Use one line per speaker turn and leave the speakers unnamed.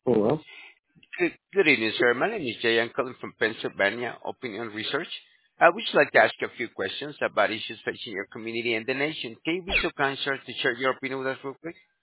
Hello?
Good evening, sir. My name is Jay. I'm calling from Pennsylvania Opinion Research. I would just like to ask you a few questions about issues facing your community and the nation. Can you be so kind, sir, to share your opinion with us real quick?